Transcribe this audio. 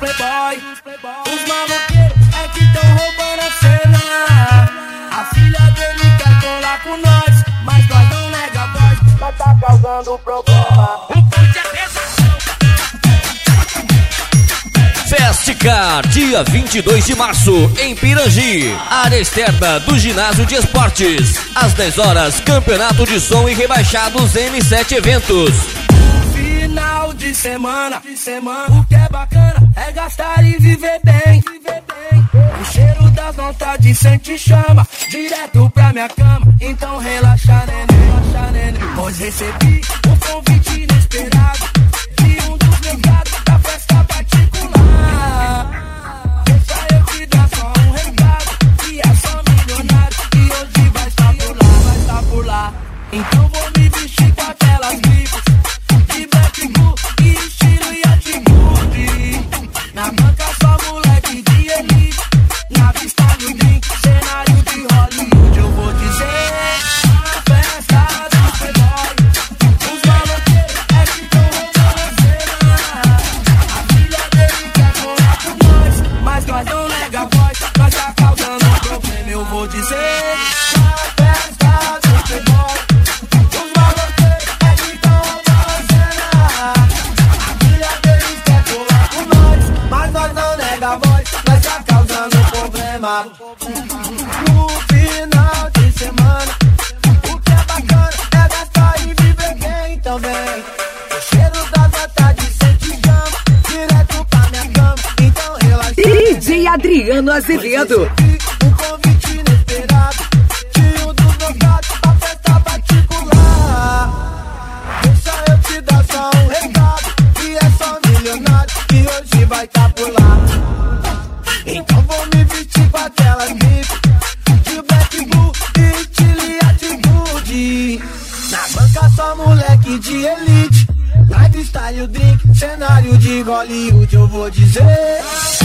playboy. Os maloqueiros é que tão roubando a cena. A filha dele quer colar com nós, mas nós não nega a voz, mas tá causando problema. O ponte é pesado. Festicar, dia 22 de março, em Pirangi, área externa do ginásio de esportes. Às 10 horas, campeonato de som e rebaixados M7 Eventos. Final de semana, o que é bacana é gastar e viver bem. O cheiro das notas de sente chama direto pra minha cama. Então relaxa, neném, pois recebi um convite inesperado de um dos legados da festa particular. Deixa eu te dar só um recado, que é só milionário e hoje vai estar por lá. Então vou me vestir com aquelas gripas de Black Bull e estilo e atitude. Na banca só moleque de elite, na pista do drink, cenário de Hollywood. Eu vou dizer, a festa do playboy. Os maloqueiros é que tão roubando a cena. A filha dele quer colar com nós, mas nós não nega a voz, nós tá causando um problema. Eu vou dizer, a festa do playboy. Os maloqueiros é que tão roubando a cena. A filha dele quer colar com nós, mas nós não nega a voz, nós tá causando um problema. No final de semana, o que é bacana é gastar e viver bem também. O cheiro das notas de sente chama direto pra minha cama. Então relaxa. DJ Adriano Azevedo. Um convite inesperado de um dos meus gatos pra festa particular. Deixa eu te dar só um recado, que é só milionário e hoje vai tá por lá. Então vou me vestir com aquela gripe de Black Bull e estilo e atitude. Na banca só moleque de elite, lifestyle, drink, cenário de Hollywood. Eu vou dizer,